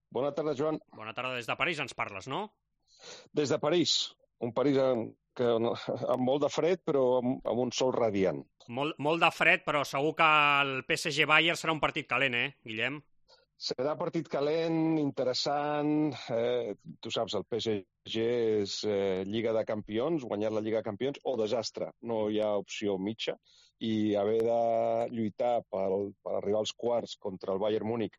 Bona tarda, Joan. Bona tarda des de París, ens parles, no? Des de París, un París amb molt de fred, però amb un sol radiant. Molt de fred, però segur que el PSG-Bayern serà un partit calent, Guillem? Serà partit calent, interessant. Tu saps, el PSG és Lliga de Campions, guanyar la Lliga de Campions, o desastre. No hi ha opció mitja. I haver de lluitar per arribar als quarts contra el Bayern Múnich,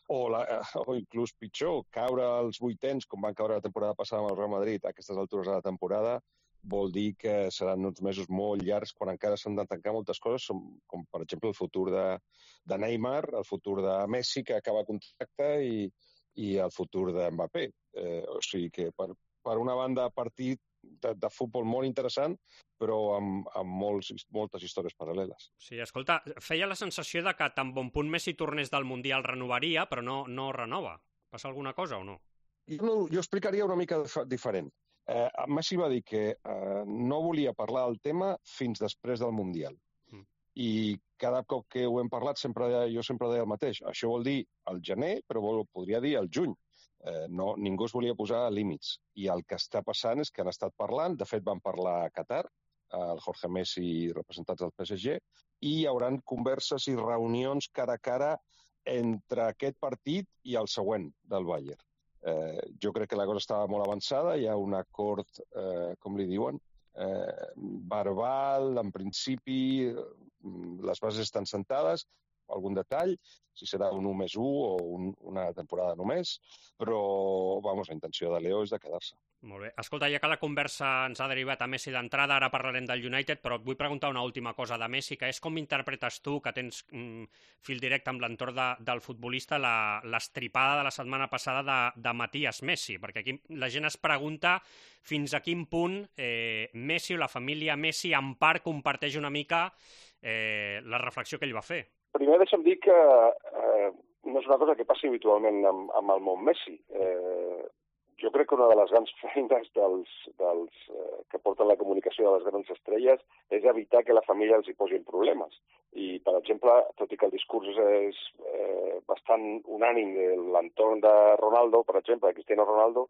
o inclús pitjor, caure als vuitens, com van caure la temporada passada amb el Real Madrid, a aquestes altures de la temporada, vol dir que seran uns mesos molt llargs quan encara s'han de tancar moltes coses, com per exemple el futur de Neymar, el futur de Messi, que acaba contracte, i el futur de Mbappé. O sigui que, per una banda, partit de futbol molt interessant, però amb moltes històries paral·leles. Sí, escolta, feia la sensació de que tan bon punt Messi tornés del Mundial renovaria, però no renova. Passa alguna cosa o no? Jo explicaria una mica diferent. Messi va dir que no volia parlar del tema fins després del Mundial. I cada cop que ho hem parlat jo sempre deia el mateix. Això vol dir al gener, però podria dir al juny. Ningú es volia posar límits. I el que està passant és que han estat parlant, de fet van parlar a Qatar, el Jorge Messi i representats del PSG, i hi haurà converses i reunions cara a cara entre aquest partit i el següent del Bayern. Jo crec que la cosa estava molt avançada, hi ha un acord, com li diuen, verbal, en principi, les bases estan sentades, algun detall, si serà un 1+1 o una temporada només, però, la intenció de Leo és de quedar-se. Molt bé. Escolta, ja que la conversa ens ha derivat a Messi d'entrada, ara parlarem del United, però et vull preguntar una última cosa de Messi, que és com interpretes tu, que tens fil directe amb l'entorn del futbolista, l'estripada de la setmana passada de Matías Messi, perquè aquí la gent es pregunta fins a quin punt Messi o la família Messi en part comparteix una mica la reflexió que ell va fer. Primer deixa'm dir que no és una cosa que passi habitualment amb el món Messi. Jo crec que una de les grans feines dels que porten la comunicació de les grans estrelles és evitar que la família els hi posi en problemes. I, per exemple, tot i que el discurs és bastant unànim de l'entorn de Ronaldo, per exemple, de Cristiano Ronaldo,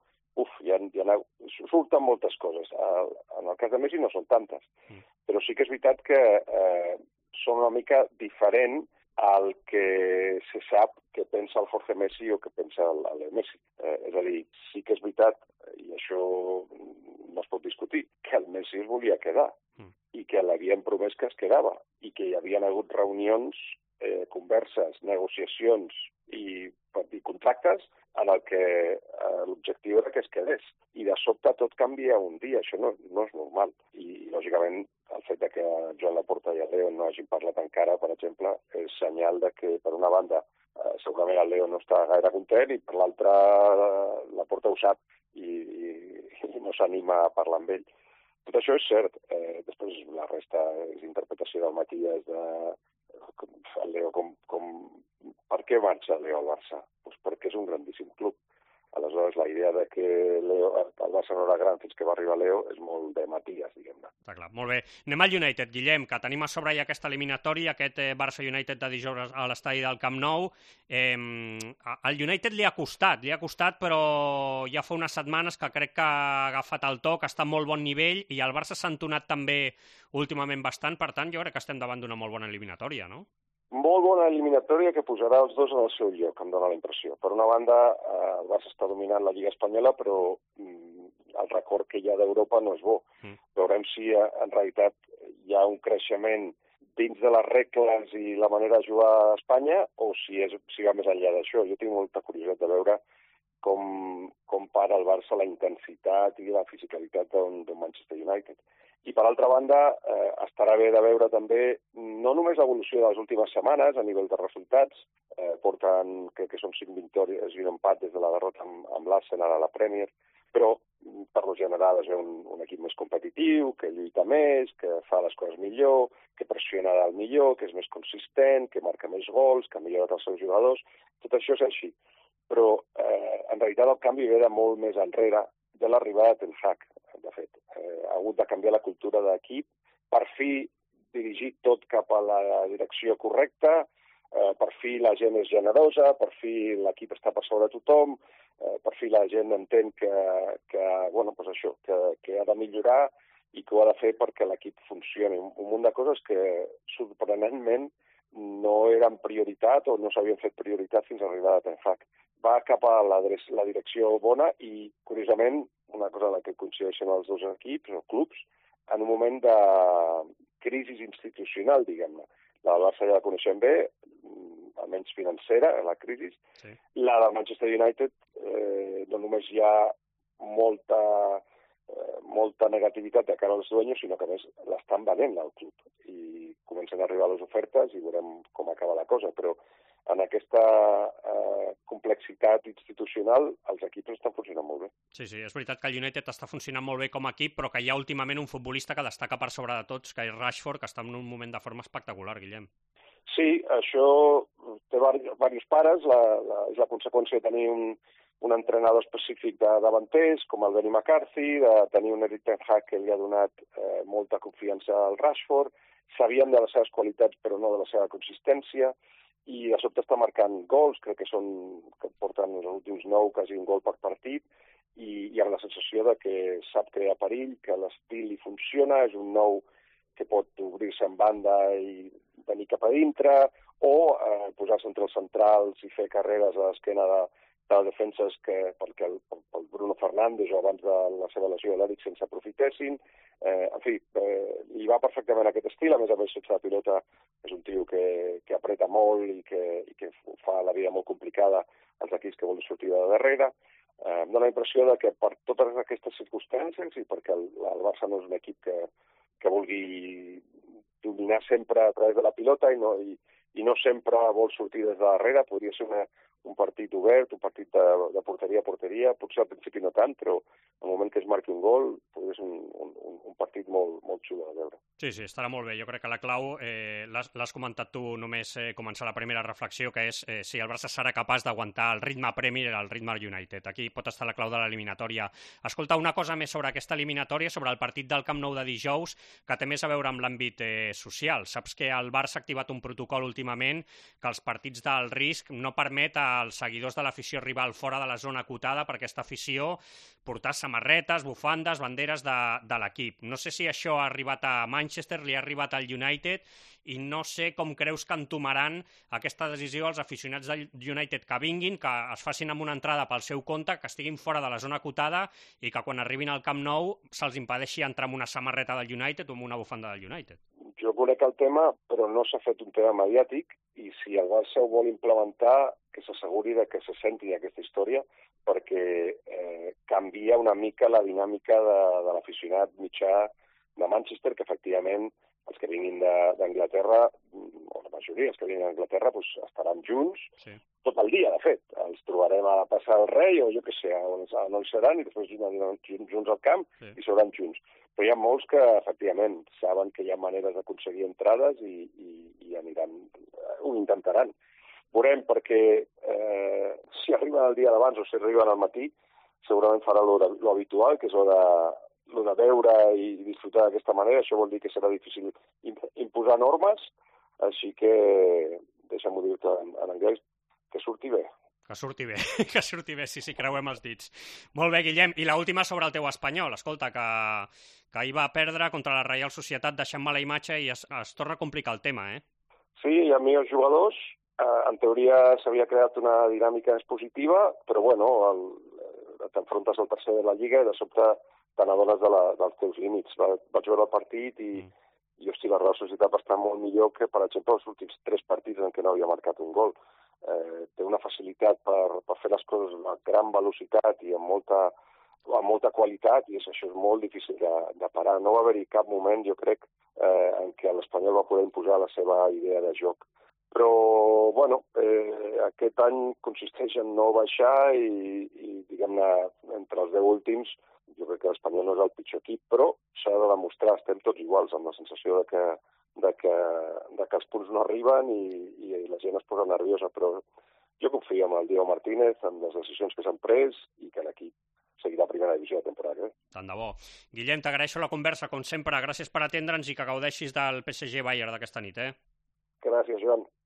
surten moltes coses. En el cas de Messi no són tantes, però sí que és veritat que són una mica diferent al que se sap que pensa el Jorge Messi o que pensa el Leo Messi. És a dir, sí que és veritat, i això no es pot discutir, que el Messi es volia quedar i que l'havien promès que es quedava i que hi havien hagut reunions, converses, negociacions i contractes en el que l'objectiu era que es quedés. I de sobte tot canvia un dia, això no és normal. I lògicament el fet de que Joan Laporta i el Leo no hagin parlat encara, per exemple, és senyal de que, per una banda, segurament el Leo no està gaire content i per l'altra Laporta ho sap i no s'anima a parlar amb ell. Tot això és cert. Després la resta és interpretació del Matías el Leo per què marxa el Leo al Barça? Pues perquè és un grandíssim club. Aleshores, la idea de que el Barça no era gran fins que va arribar Leo és molt de Matías, diguem-ne. Està clar, molt bé. Anem al United, Guillem, que tenim a sobre ja aquesta eliminatòria, aquest Barça-United de dijous a l'estadi del Camp Nou. Al United li ha costat, però ja fa unes setmanes que crec que ha agafat el to, que està a molt bon nivell, i el Barça s'ha entonat també últimament bastant, per tant, jo crec que estem davant d'una molt bona eliminatòria, no? Molt bona eliminatòria que posarà els dos en el seu lloc, em dóna la impressió. Per una banda, el Barça està dominant la Lliga Espanyola, però el record que hi ha d'Europa no és bo. Veurem si en realitat hi ha un creixement dins de les regles i la manera de jugar a Espanya o si va més enllà d'això. Jo tinc molta curiositat de veure com para el Barça la intensitat i la fisicalitat d'un Manchester United. I, per altra banda, estarà bé de veure també no només l'evolució de les últimes setmanes a nivell de resultats, porten, crec que són 5 victòries i un empat des de la derrota amb l'Arsenal a la Premier, però per lo general és un equip més competitiu, que lluita més, que fa les coses millor, que pressiona dalt millor, que és més consistent, que marca més gols, que ha millorat els seus jugadors. Tot això és així. Però, en realitat, el canvi ve de molt més enrere de l'arribada de Ten Hag, de fet. Ha hagut de canviar la cultura d'equip, per fi dirigir tot cap a la direcció correcta, per fi la gent és generosa, per fi l'equip està per sobre de tothom, per fi la gent entén que bueno, pues això, que ha de millorar i que ho ha de fer perquè l'equip funcioni. Un munt de coses que, sorprenentment, no eren prioritat o no s'havien fet prioritat fins a arribar a Ten Hag. Va cap a la direcció bona i, curiosament, una cosa en la que coincideixen els dos equips o clubs, en un moment de crisi institucional, diguem-ne. La del Barça ja la coneixem bé, almenys financera, la crisi. Sí. La del Manchester United no només hi ha molta negativitat de cara als dueños, sinó que a més l'estan venent al club. I comencen a arribar les ofertes i veurem com acaba la cosa. Però en aquesta complexitat institucional els equips estan funcionant molt bé. Sí, és veritat que el United està funcionant molt bé com a equip, però que hi ha últimament un futbolista que destaca per sobre de tots, que és Rashford, que està en un moment de forma espectacular, Guillem. Sí, això té diversos pares, és la conseqüència de tenir un entrenador específic de davanters, com el Benny McCarthy, de tenir un Erik ten Hag que li ha donat molta confiança al Rashford, sabíem de les seves qualitats però no de la seva consistència, i de sobte està marcant gols, crec que porten els últims 9 quasi un gol per partit, i amb la sensació de que sap crear perill, que l'estil li funciona, és un nou que pot obrir-se en banda i venir cap a dintre, o posar-se entre els centrals i fer carreres a l'esquena de defenses perquè el Bruno Fernández o abans de la seva lesió l'Eriksen s'aprofitessin. En fi, li va perfectament aquest estil, a més sense la pilota és un tio que apreta molt i que fa la vida molt complicada als equips que volen sortir de darrere. Em dóna la impressió que per totes aquestes circumstàncies i perquè el Barça no és un equip que vulgui dominar sempre a través de la pilota i no sempre vol sortir des de darrere, podria ser un partit obert, un partit de porteria a porteria, potser al principi no tant, però en el moment que es marqui un gol podria ser un partit molt xulo de veure. Sí, estarà molt bé. Jo crec que la clau, l'has comentat tu només començar la primera reflexió, que és si el Barça serà capaç d'aguantar el ritme Premier i el ritme United. Aquí pot estar la clau de l'eliminatòria. Escolta, una cosa més sobre aquesta eliminatòria, sobre el partit del Camp Nou de dijous, que té més a veure amb l'àmbit social. Saps que el Barça ha activat un protocol últimament que els partits del risc no permet als seguidors de l'afició rival fora de la zona acotada per aquesta afició portar samarretes, bufandes, banderes de l'equip. No sé si això ha arribat a Manchester, li ha arribat al United i no sé com creus que entomaran aquesta decisió els aficionats del United que vinguin, que es facin amb una entrada pel seu compte, que estiguin fora de la zona acotada i que quan arribin al Camp Nou se'ls impedeixi entrar amb una samarreta del United o amb una bufanda del United. Jo conec el tema, però no s'ha fet un tema mediàtic i si el Barça ho vol implementar, que s'asseguri que se senti aquesta història perquè canvia una mica la dinàmica de l'aficionat mitjà de Manchester, que efectivament els que vinguin d'Anglaterra, o la majoria, els que vinguin d'Anglaterra, doncs estaran junts tot el dia, de fet. Els trobarem a passar el rei o jo què sé, on hi seran i després aniran junts al camp i seuran junts. Però hi ha molts que, efectivament, saben que hi ha maneres d'aconseguir entrades i aniran, ho intentaran. Veurem perquè si arriben el dia d'abans o si arriben al matí, segurament farà lo habitual, que és lo de veure i disfrutar d'aquesta manera. Això vol dir que serà difícil imposar normes, així que, deixa'm-ho dir-te en anglès, que surti bé. Que surti bé, sí, creuem els dits. Molt bé, Guillem. I l'última sobre el teu Espanyol. Escolta, que ahir va perdre contra la Reial Societat deixant mala imatge i es torna a complicar el tema, eh? Sí, hi ha millors jugadors. En teoria s'havia creat una dinàmica més positiva, però bueno, t'enfrontes al tercer de la Lliga i de sobte te n'adones dels teus límits. Vaig veure el partit i hosti, la Real Societat va estar molt millor que, per exemple, els últims 3 partits en què no havia marcat un gol. Té una facilitat per fer les coses a gran velocitat i amb molta qualitat i això és molt difícil de parar. No va haver-hi cap moment, jo crec, en què l'Espanyol va poder imposar la seva idea de joc. Però, bueno, aquest any consisteix en no baixar i diguem-ne, entre els 10 últims, jo crec que l'Espanyol no és el pitjor equip, però s'ha de demostrar, estem tots iguals, amb la sensació de que els punts no arriben i la gent es posa nerviosa, però jo confio en el Diego Martínez, en les decisions que s'han pres i que l'equip seguirà a primera divisió de temporada que ve. Tant de bo. Guillem, t'agraeixo la conversa, com sempre. Gràcies per atendre'ns i que gaudeixis del PSG Bayern d'aquesta nit, eh? Gràcies, Joan.